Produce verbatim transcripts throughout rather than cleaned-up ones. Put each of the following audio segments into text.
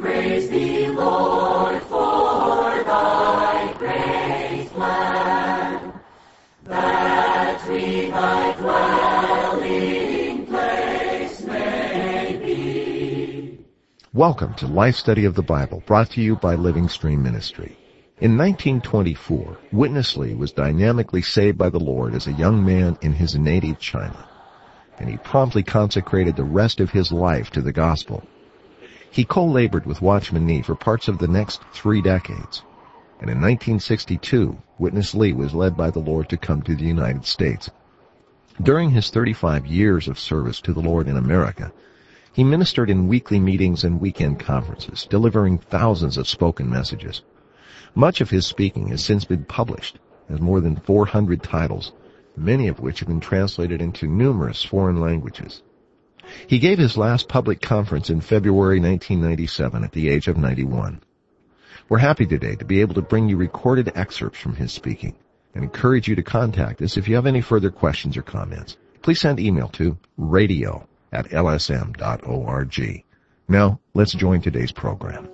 praise thee, Lord, for thy great plan, that we thy dwelling place may be. Welcome to Life Study of the Bible, brought to you by Living Stream Ministry. In nineteen twenty-four, Witness Lee was dynamically saved by the Lord as a young man in his native China, and he promptly consecrated the rest of his life to the gospel. He co-labored with Watchman Nee for parts of the next three decades, and in nineteen sixty-two, Witness Lee was led by the Lord to come to the United States. During his thirty-five years of service to the Lord in America, he ministered in weekly meetings and weekend conferences, delivering thousands of spoken messages. Much of his speaking has since been published as more than four hundred titles, many of which have been translated into numerous foreign languages. He gave his last public conference in February nineteen ninety-seven at the age of ninety-one. We're happy today to be able to bring you recorded excerpts from his speaking and encourage you to contact us if you have any further questions or comments. Please send email to radio at l s m dot org. Now, let's join today's program.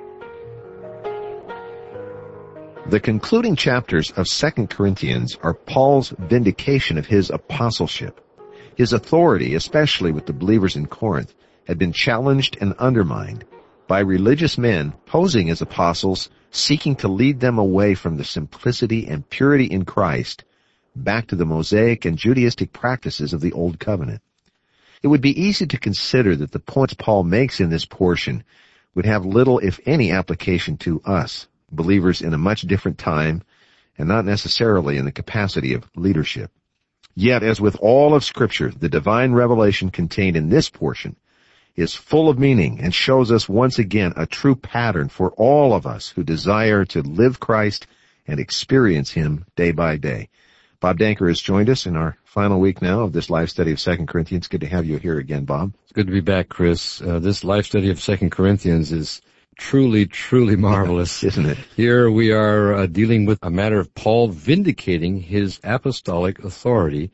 The concluding chapters of Second Corinthians are Paul's vindication of his apostleship. His authority, especially with the believers in Corinth, had been challenged and undermined by religious men posing as apostles, seeking to lead them away from the simplicity and purity in Christ back to the Mosaic and Judaistic practices of the Old Covenant. It would be easy to consider that the points Paul makes in this portion would have little, if any, application to us, believers in a much different time, and not necessarily in the capacity of leadership. Yet, as with all of Scripture, the divine revelation contained in this portion is full of meaning and shows us once again a true pattern for all of us who desire to live Christ and experience Him day by day. Bob Danker has joined us in our final week now of this life study of Second Corinthians. Good to have you here again, Bob. It's good to be back, Chris. Uh, this life study of Second Corinthians is truly, truly marvelous. Isn't it? Here we are uh, dealing with a matter of Paul vindicating his apostolic authority,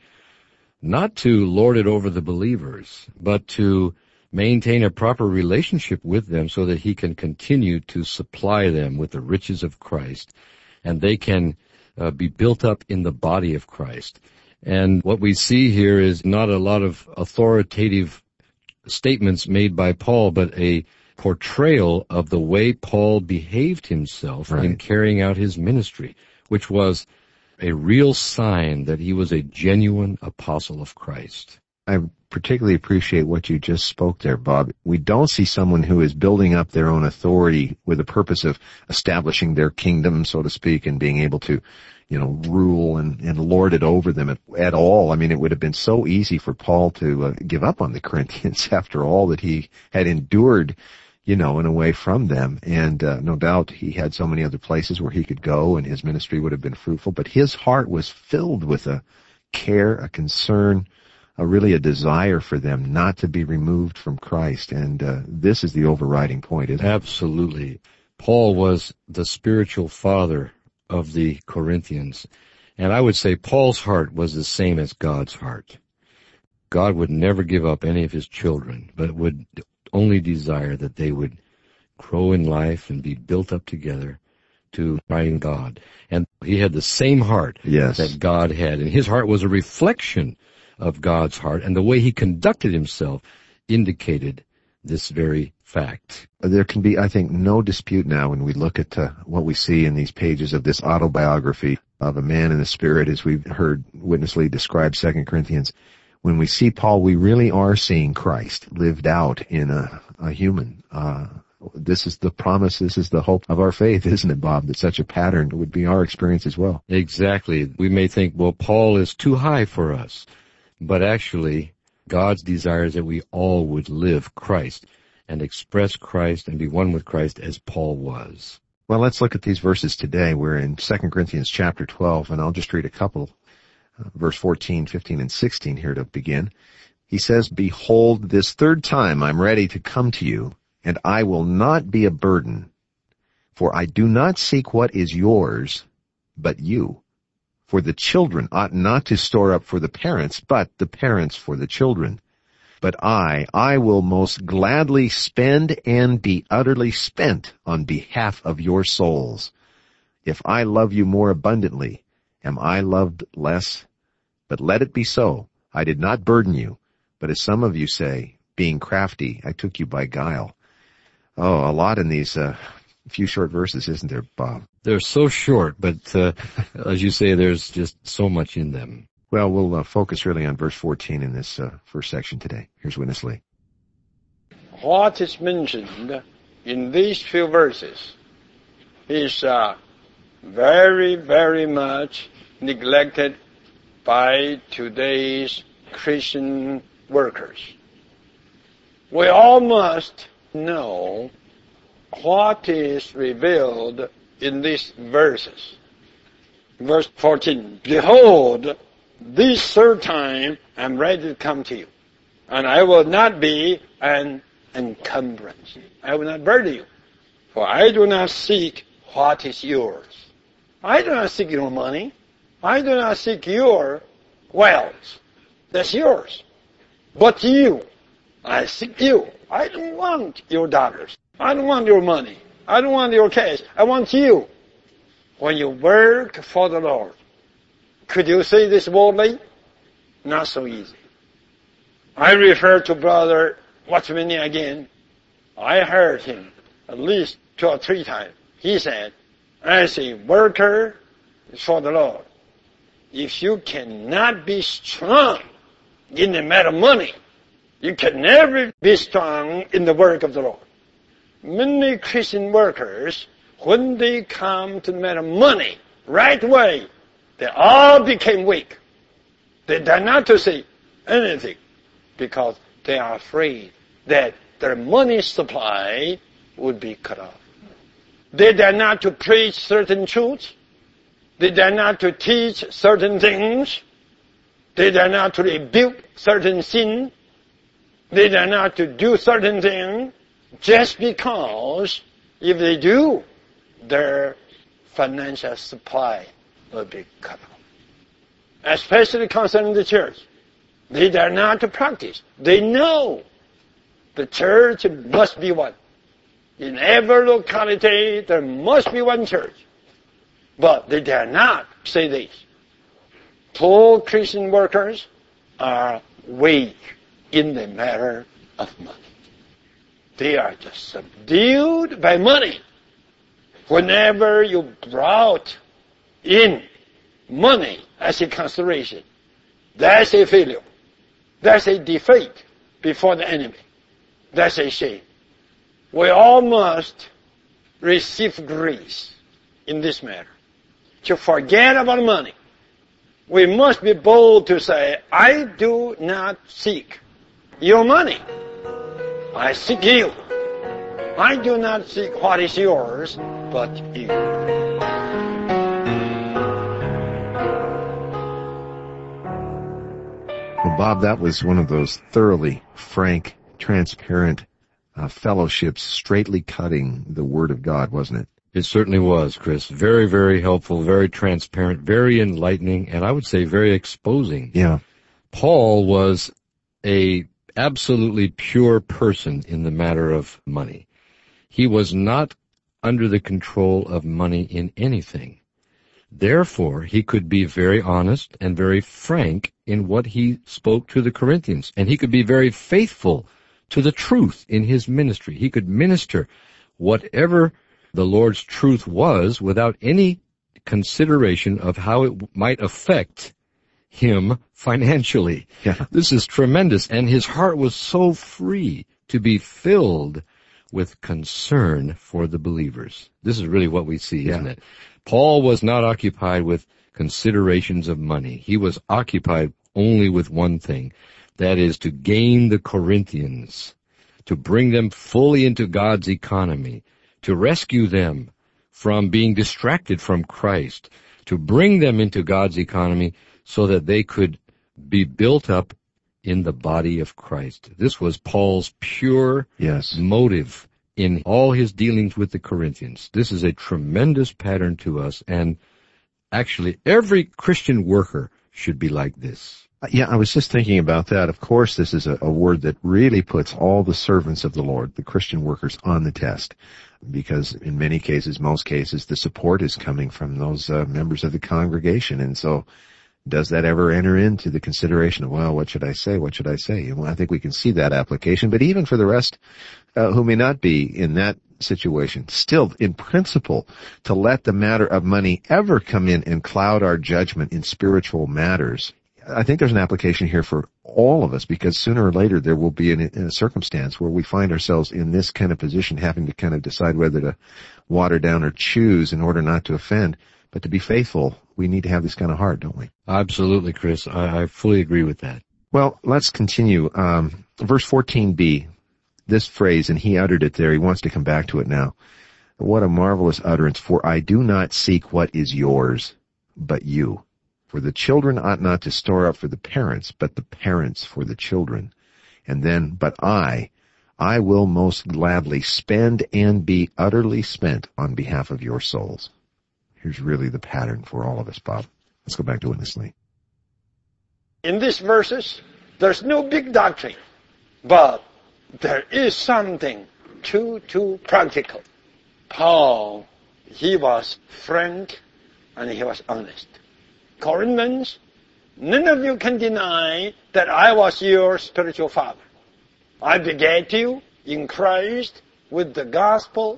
not to lord it over the believers, but to maintain a proper relationship with them so that he can continue to supply them with the riches of Christ, and they can uh, be built up in the body of Christ. And what we see here is not a lot of authoritative statements made by Paul, but a portrayal of the way Paul behaved himself right. in carrying out his ministry, which was a real sign that he was a genuine apostle of Christ. I particularly appreciate what you just spoke there, Bob. We don't see someone who is building up their own authority with the purpose of establishing their kingdom, so to speak, and being able to, you know, rule and, and lord it over them at, at all. I mean, it would have been so easy for Paul to uh, give up on the Corinthians after all that he had endured, you know, in a way from them. And uh, no doubt he had so many other places where he could go and his ministry would have been fruitful. But his heart was filled with a care, a concern, a really a desire for them not to be removed from Christ. And uh, this is the overriding point, isn't it? Absolutely. Paul was the spiritual father of the Corinthians. And I would say Paul's heart was the same as God's heart. God would never give up any of his children, but would only desire that they would grow in life and be built up together to find God. And he had the same heart yes. that God had. And his heart was a reflection of God's heart. And the way he conducted himself indicated this very fact. There can be, I think, no dispute now when we look at uh, what we see in these pages of this autobiography of a man in the Spirit, as we've heard Witness Lee describe Second Corinthians. When we see Paul, we really are seeing Christ lived out in a, a human. Uh, this is the promise, this is the hope of our faith, isn't it, Bob, that such a pattern would be our experience as well. Exactly. We may think, well, Paul is too high for us. But actually, God's desire is that we all would live Christ and express Christ and be one with Christ as Paul was. Well, let's look at these verses today. We're in Second Corinthians chapter twelve, and I'll just read a couple. Uh, verse fourteen, fifteen, and sixteen here to begin. He says, "Behold, this third time I'm ready to come to you, and I will not be a burden. For I do not seek what is yours, but you. For the children ought not to store up for the parents, but the parents for the children. But I, I will most gladly spend and be utterly spent on behalf of your souls. If I love you more abundantly, am I loved less? But let it be so. I did not burden you, but as some of you say, being crafty, I took you by guile. Oh, a lot in these uh, few short verses, isn't there, Bob? They're so short, but uh, as you say, there's just so much in them. Well, we'll uh, focus really on verse fourteen in this uh, first section today. Here's Witness Lee. What is mentioned in these few verses is uh, very, very much neglected by today's Christian workers. We all must know what is revealed in these verses. Verse fourteen, behold, this third time I'm ready to come to you, and I will not be an encumbrance. I will not burden you, for I do not seek what is yours. I do not seek your money. I do not seek your wealth. That's yours. But you, I seek you. I don't want your dollars. I don't want your money. I don't want your cash. I want you. When you work for the Lord, could you say this boldly? Not so easy. I refer to Brother Watchman again. I heard him at least two or three times. He said, as a worker for the Lord, if you cannot be strong in the matter of money, you can never be strong in the work of the Lord. Many Christian workers, when they come to the matter of money, right away, they all became weak. They dare not to say anything because they are afraid that their money supply would be cut off. They dare not to preach certain truths. They dare not to teach certain things. They dare not to rebuke certain sin. They dare not to do certain things just because if they do, their financial supply will be cut off. Especially concerning the church. They dare not to practice. They know the church must be one. In every locality, there must be one church. But they dare not say this. Poor Christian workers are weak in the matter of money. They are just subdued by money. Whenever you brought in money as a consideration, that's a failure. That's a defeat before the enemy. That's a shame. We all must receive grace in this matter. To forget about money. We must be bold to say, I do not seek your money. I seek you. I do not seek what is yours, but you. Well, Bob, that was one of those thoroughly frank, transparent uh, fellowships, straightly cutting the Word of God, wasn't it? It certainly was, Chris. Very, very helpful, very transparent, very enlightening, and I would say very exposing. Yeah. Paul was a absolutely pure person in the matter of money. He was not under the control of money in anything. Therefore, he could be very honest and very frank in what he spoke to the Corinthians, and he could be very faithful to the truth in his ministry. He could minister whatever the Lord's truth was without any consideration of how it might affect him financially. Yeah. This is tremendous, and his heart was so free to be filled with concern for the believers. This is really what we see, isn't Yeah. it? Paul was not occupied with considerations of money. He was occupied only with one thing, that is to gain the Corinthians, to bring them fully into God's economy, to rescue them from being distracted from Christ, to bring them into God's economy so that they could be built up in the body of Christ. This was Paul's pure Yes. motive in all his dealings with the Corinthians. This is a tremendous pattern to us, and actually every Christian worker should be like this. Yeah, I was just thinking about that. Of course, this is a, a word that really puts all the servants of the Lord, the Christian workers, on the test. Because in many cases, most cases, the support is coming from those uh, members of the congregation. And so does that ever enter into the consideration of, well, what should I say? What should I say? And I think we can see that application. But even for the rest uh, who may not be in that situation, still, in principle, to let the matter of money ever come in and cloud our judgment in spiritual matters, I think there's an application here for all of us, because sooner or later there will be an, a circumstance where we find ourselves in this kind of position, having to kind of decide whether to water down or choose in order not to offend. But to be faithful, we need to have this kind of heart, don't we? Absolutely, Chris. I, I fully agree with that. Well, let's continue. Um, verse fourteen b, this phrase, and he uttered it there. He wants to come back to it now. What a marvelous utterance. For I do not seek what is yours, but you. For the children ought not to store up for the parents, but the parents for the children. And then, but I, I will most gladly spend and be utterly spent on behalf of your souls. Here's really the pattern for all of us, Bob. Let's go back to Witness Lee. In these verses, there's no big doctrine, but there is something too, too practical. Paul, he was frank and he was honest. Corinthians, none of you can deny that I was your spiritual father. I begat you in Christ with the gospel.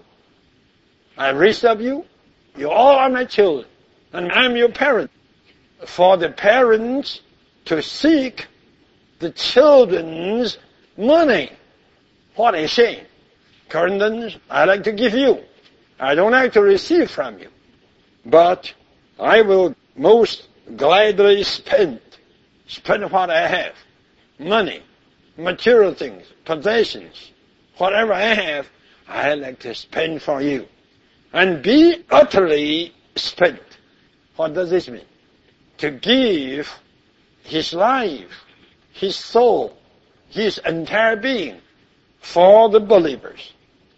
I raised up you. You all are my children, and I'm your parent. For the parents to seek the children's money, what a shame. Corinthians, I like to give you. I don't like to receive from you. But I will most gladly spend, spend what I have, money, material things, possessions, whatever I have, I like to spend for you. And be utterly spent. What does this mean? To give his life, his soul, his entire being for the believers.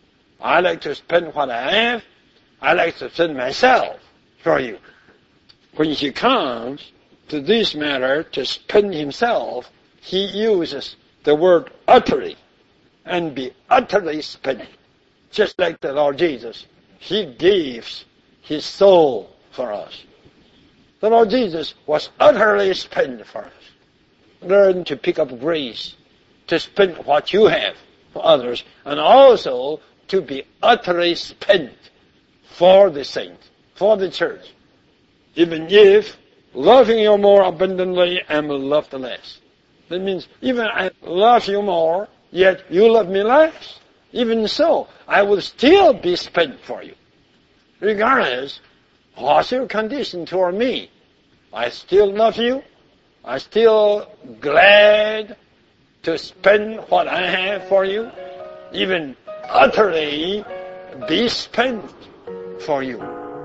I like to spend what I have. I like to spend myself for you. When he comes to this matter to spend himself, he uses the word utterly, and be utterly spent. Just like the Lord Jesus, he gives his soul for us. The Lord Jesus was utterly spent for us. Learn to pick up grace, to spend what you have for others, and also to be utterly spent for the saints, for the church. Even if loving you more abundantly, I'm loved less. That means even I love you more, yet you love me less. Even so, I will still be spent for you. Regardless, what's your condition toward me? I still love you. I still glad to spend what I have for you. Even utterly be spent for you.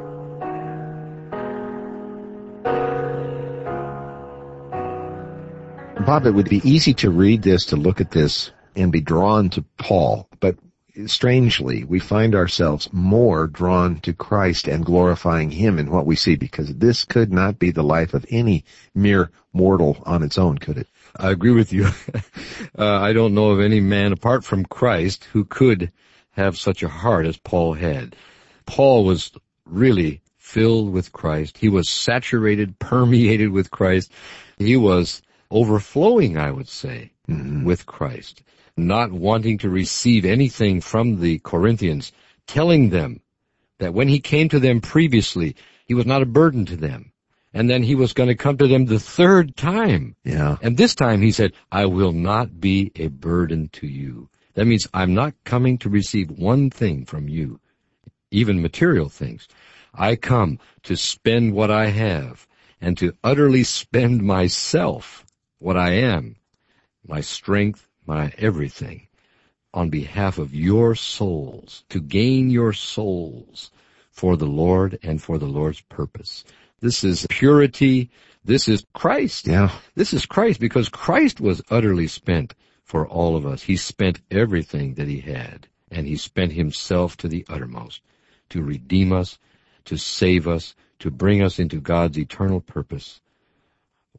Bob, it would be easy to read this, to look at this, and be drawn to Paul, but strangely, we find ourselves more drawn to Christ and glorifying him in what we see, because this could not be the life of any mere mortal on its own, could it? I agree with you. uh, I don't know of any man apart from Christ who could have such a heart as Paul had. Paul was really filled with Christ. He was saturated, permeated with Christ. He was overflowing, I would say, mm-hmm. with Christ, not wanting to receive anything from the Corinthians, telling them that when he came to them previously, he was not a burden to them. And then he was going to come to them the third time. Yeah. And this time he said, I will not be a burden to you. That means I'm not coming to receive one thing from you, even material things. I come to spend what I have and to utterly spend myself, what I am, my strength, my everything, on behalf of your souls, to gain your souls for the Lord and for the Lord's purpose. This is purity. This is Christ. Yeah. This is Christ, because Christ was utterly spent for all of us. He spent everything that he had, and he spent himself to the uttermost to redeem us, to save us, to bring us into God's eternal purpose.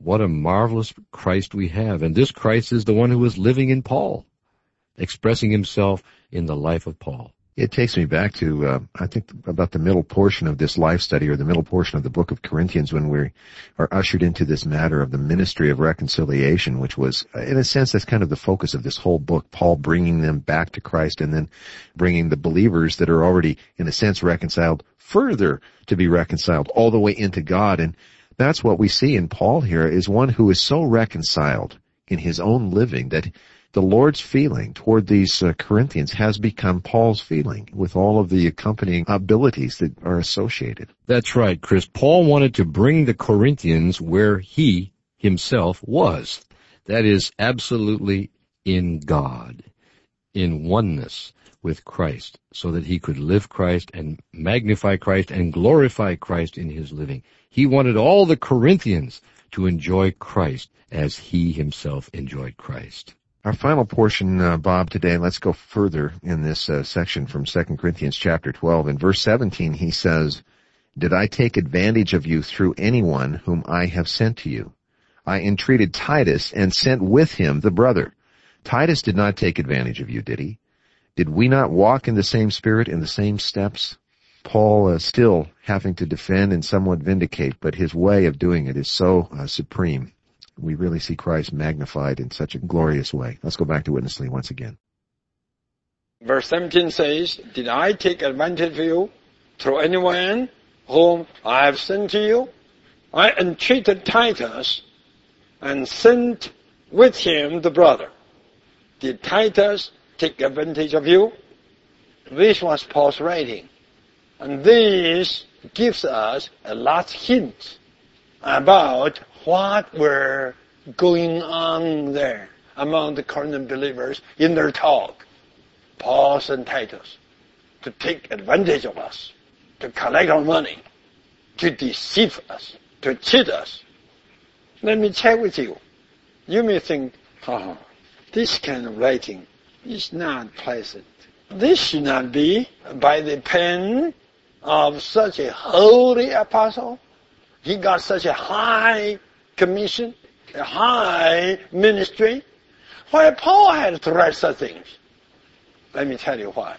What a marvelous Christ we have. And this Christ is the one who was living in Paul, expressing himself in the life of Paul. It takes me back to, uh, I think, about the middle portion of this life study, or the middle portion of the book of Corinthians, when we are ushered into this matter of the ministry of reconciliation, which was, in a sense, that's kind of the focus of this whole book, Paul bringing them back to Christ and then bringing the believers that are already, in a sense, reconciled further to be reconciled all the way into God. And that's what we see in Paul here, is one who is so reconciled in his own living that the Lord's feeling toward these uh, Corinthians has become Paul's feeling, with all of the accompanying abilities that are associated. That's right, Chris. Paul wanted to bring the Corinthians where he himself was. That is, absolutely in God, in oneness with Christ, so that he could live Christ and magnify Christ and glorify Christ in his living. He wanted all the Corinthians to enjoy Christ as he himself enjoyed Christ. Our final portion, uh, Bob, today, let's go further in this uh, section from Second Corinthians chapter twelve. In verse seventeen, he says, "Did I take advantage of you through anyone whom I have sent to you? I entreated Titus and sent with him the brother. Titus did not take advantage of you, did he? Did we not walk in the same spirit, in the same steps?" Paul uh, still having to defend and somewhat vindicate, but his way of doing it is so uh, supreme. We really see Christ magnified in such a glorious way. Let's go back to Witness Lee once again. Verse seventeen says, "Did I take advantage of you through anyone whom I have sent to you? I entreated Titus and sent with him the brother. Did Titus take advantage of you?" This was Paul's writing. And this gives us a last hint about what were going on there among the Corinthian believers in their talk. Paul sent Titus to take advantage of us, to collect our money, to deceive us, to cheat us. Let me check with you. You may think, oh, this kind of writing is not pleasant. This should not be by the pen of such a holy apostle. He got such a high commission, a high ministry. Why Paul had to write such things? Let me tell you why.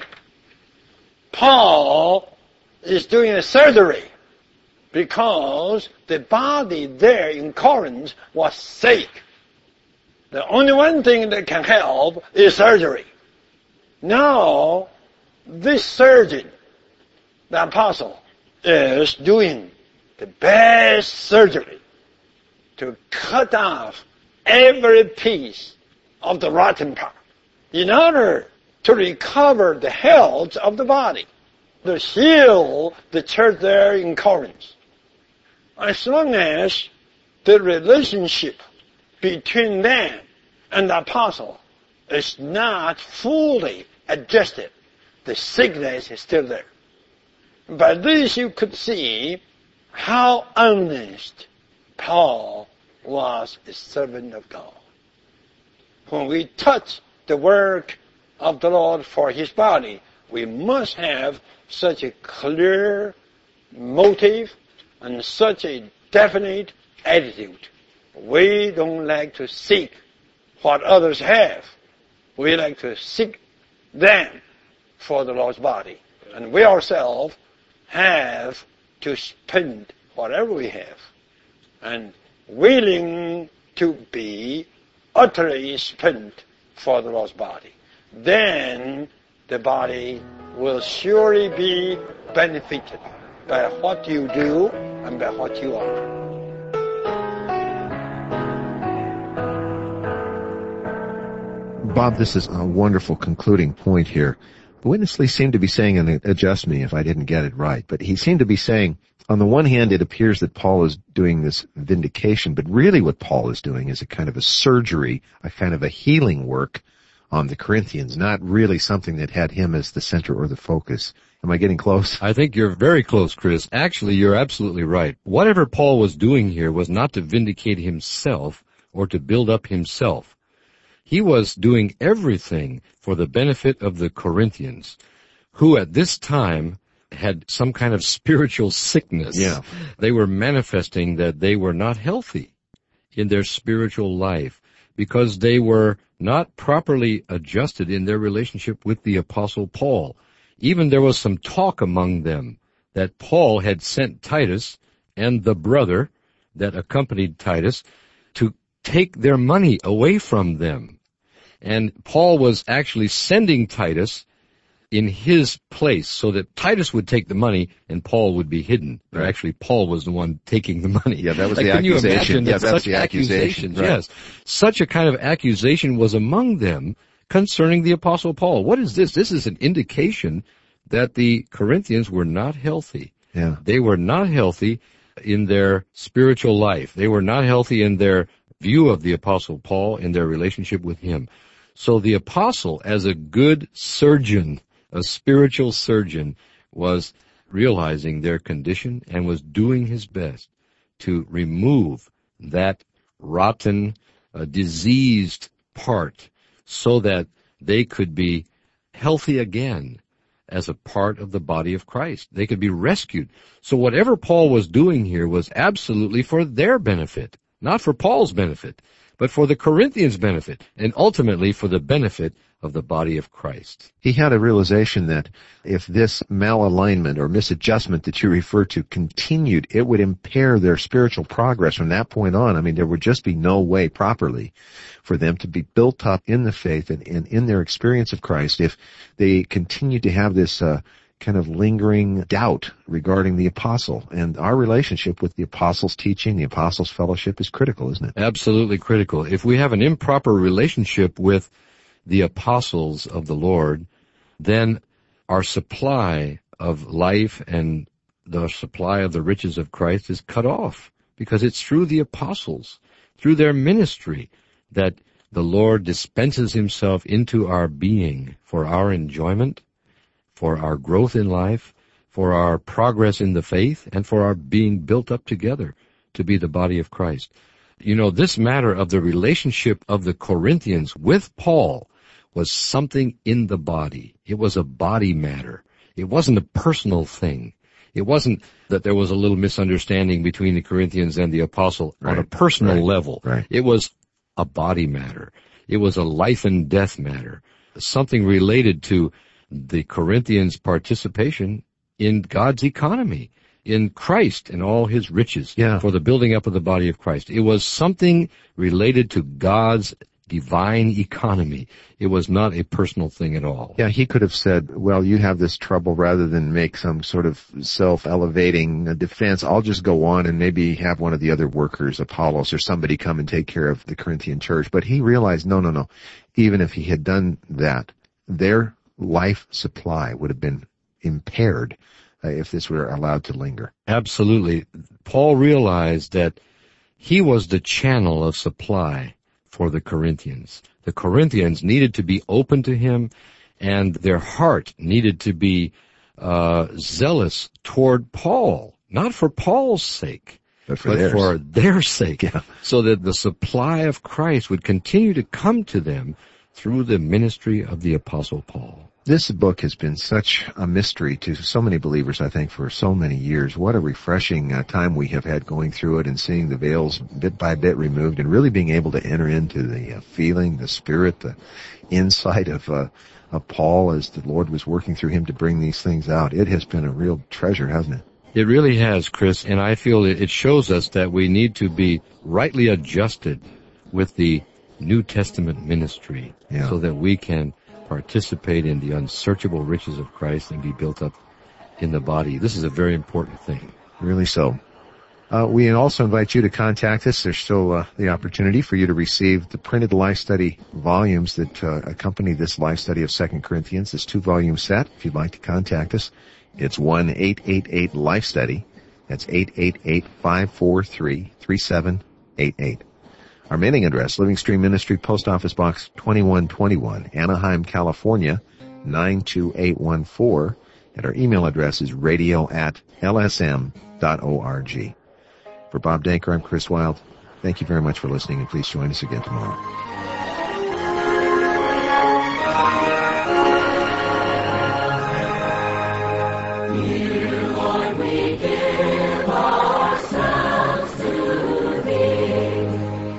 Paul is doing a surgery because the body there in Corinth was sick. The only one thing that can help is surgery. Now, this surgeon, the apostle, is doing the best surgery to cut off every piece of the rotten part in order to recover the health of the body, to heal the church there in Corinth. As long as the relationship between them and the apostle is not fully adjusted, the sickness is still there. By this you could see how honest Paul was a servant of God. When we touch the work of the Lord for his body, we must have such a clear motive and such a definite attitude. We don't like to seek what others have. We like to seek them for the Lord's body. And we ourselves have to spend whatever we have and willing to be utterly spent for the Lord's body. Then the body will surely be benefited by what you do and by what you are. Bob, this is a wonderful concluding point here. Witness Lee seemed to be saying, and adjust me if I didn't get it right, but he seemed to be saying, on the one hand, it appears that Paul is doing this vindication, but really what Paul is doing is a kind of a surgery, a kind of a healing work on the Corinthians, not really something that had him as the center or the focus. Am I getting close? I think you're very close, Chris. Actually, you're absolutely right. Whatever Paul was doing here was not to vindicate himself or to build up himself. He was doing everything for the benefit of the Corinthians, who at this time had some kind of spiritual sickness. Yeah. They were manifesting that they were not healthy in their spiritual life because they were not properly adjusted in their relationship with the Apostle Paul. Even there was some talk among them that Paul had sent Titus and the brother that accompanied Titus to take their money away from them. And Paul was actually sending Titus in his place so that Titus would take the money and Paul would be hidden. Or Right. actually, Paul was the one taking the money. Yeah, that was Like, the can you accusation. imagine Yeah, that that's such the accusation. accusations, Right. yes. Such a kind of accusation was among them concerning the Apostle Paul. What is this? This is an indication that the Corinthians were not healthy. Yeah. They were not healthy in their spiritual life. They were not healthy in their view of the Apostle Paul, in their relationship with him. So the apostle, as a good surgeon, a spiritual surgeon, was realizing their condition and was doing his best to remove that rotten, uh, diseased part so that they could be healthy again as a part of the body of Christ. They could be rescued. So whatever Paul was doing here was absolutely for their benefit, not for Paul's benefit, but for the Corinthians' benefit, and ultimately for the benefit of the body of Christ. He had a realization that if this malalignment or misadjustment that you refer to continued, it would impair their spiritual progress from that point on. I mean, there would just be no way properly for them to be built up in the faith and, and in their experience of Christ if they continued to have this uh, kind of lingering doubt regarding the apostle. And our relationship with the apostles' teaching, the apostles' fellowship is critical, isn't it? Absolutely critical. If we have an improper relationship with the apostles of the Lord, then our supply of life and the supply of the riches of Christ is cut off, because it's through the apostles, through their ministry, that the Lord dispenses himself into our being for our enjoyment, for our growth in life, for our progress in the faith, and for our being built up together to be the body of Christ. You know, this matter of the relationship of the Corinthians with Paul was something in the body. It was a body matter. It wasn't a personal thing. It wasn't that there was a little misunderstanding between the Corinthians and the apostle Right. on a personal Right. level. Right. It was a body matter. It was a life and death matter. Something related to the Corinthians' participation in God's economy, in Christ and all his riches, Yeah. for the building up of the body of Christ. It was something related to God's divine economy. It was not a personal thing at all. Yeah, he could have said, well, you have this trouble, rather than make some sort of self-elevating defense, I'll just go on and maybe have one of the other workers, Apollos or somebody, come and take care of the Corinthian church. But he realized, no, no, no. Even if he had done that, their life supply would have been impaired uh, if this were allowed to linger. Absolutely. Paul realized that he was the channel of supply for the Corinthians. The Corinthians needed to be open to him, and their heart needed to be uh, zealous toward Paul, not for Paul's sake, But for but theirs. for their sake, Yeah. so that the supply of Christ would continue to come to them through the ministry of the Apostle Paul. This book has been such a mystery to so many believers, I think, for so many years. What a refreshing uh, time we have had going through it and seeing the veils bit by bit removed and really being able to enter into the uh, feeling, the spirit, the insight of, uh, of Paul as the Lord was working through him to bring these things out. It has been a real treasure, hasn't it? It really has, Chris, and I feel it shows us that we need to be rightly adjusted with the New Testament ministry, Yeah. so that we can participate in the unsearchable riches of Christ and be built up in the body. This is a very important thing. Really so. Uh, we also invite you to contact us. There's still uh, the opportunity for you to receive the printed life study volumes that uh, accompany this life study of Second Corinthians, this two-volume set. If you'd like to contact us, it's one eight eight eight life study. That's eight eight eight, five four three, three seven eight eight. Our mailing address, Living Stream Ministry, Post Office Box twenty-one twenty-one, Anaheim, California, nine two eight one four. And our email address is radio at l s m dot org. For Bob Danker, I'm Chris Wilde. Thank you very much for listening, and please join us again tomorrow. Dear Lord, we give ourselves to Thee.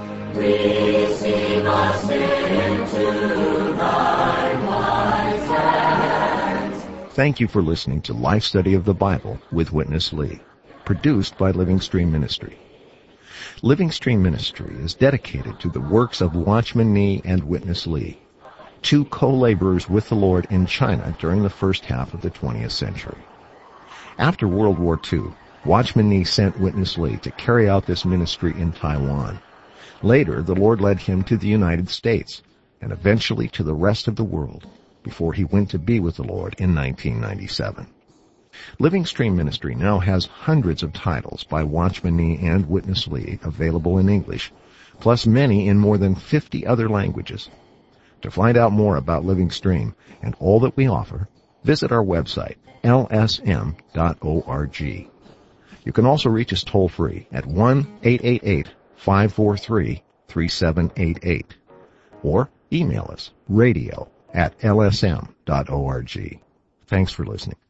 Thank you for listening to Life Study of the Bible with Witness Lee, produced by Living Stream Ministry. Living Stream Ministry is dedicated to the works of Watchman Nee and Witness Lee, two co-laborers with the Lord in China during the first half of the twentieth century. After World War Two, Watchman Nee sent Witness Lee to carry out this ministry in Taiwan. Later, the Lord led him to the United States, and eventually to the rest of the world, before he went to be with the Lord in nineteen ninety-seven. Living Stream Ministry now has hundreds of titles by Watchman Nee and Witness Lee available in English, plus many in more than fifty other languages. To find out more about Living Stream and all that we offer, visit our website, L S M dot org. You can also reach us toll-free at one eight eight eight, five four three, three seven eight eight or email us, radio at L S M dot org. Thanks for listening.